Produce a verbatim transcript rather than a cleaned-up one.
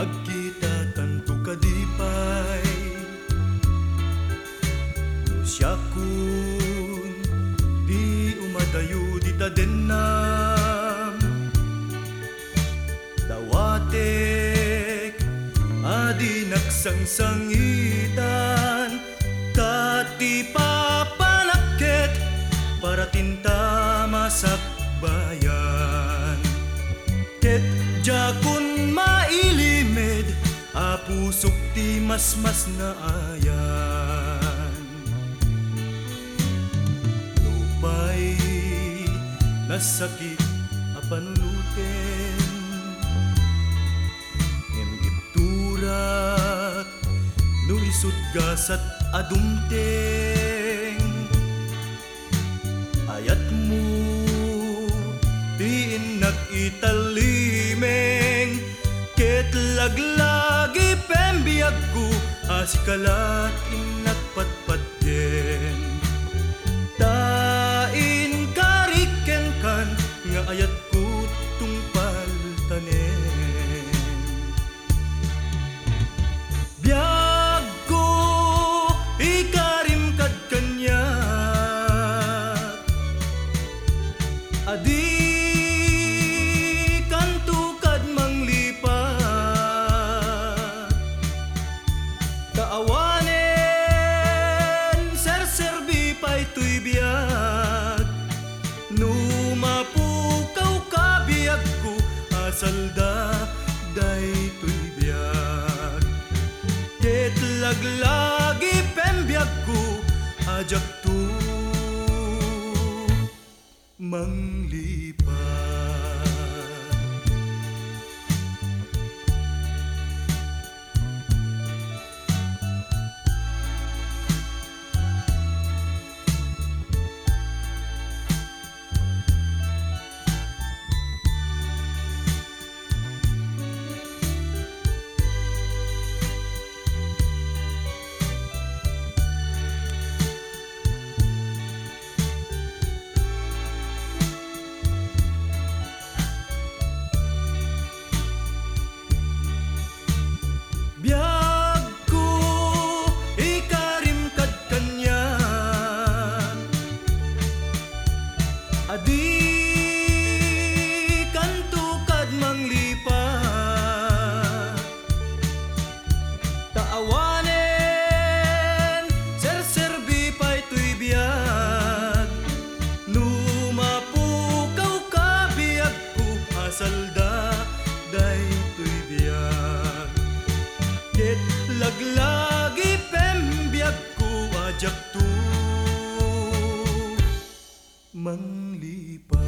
agkita tanto kadipay no siya kun di umadayo di ta dennam dawatek adi nagsangsangitan kati papanakit para tinta masakbayan ket jakun mailimid a pusok ti masmas na ayan lupay nasakit a panunuten ngem gibturak no isut gasat adumteng ayat mo tiin nag-italimeng ket laglagi pembiag ko asikalat inagpatpatyen tain kariken kan nga ayat ko tungpal tanen biag ko ikarim kad kanya adi kanto kad manglipat kaawanen serserbi pay tuy biag no mapukaw ka biag ko asalda day tuy biag ket laglagi pembiag ko ajak tu manglipat biag ko ikarim kad kanya adi kanto kad manglipat taawanen serserbi pay tuy biag no mapukaw ka biag ko asalda day tuy biag ket laglagi pembiag ko ajak tu manglipat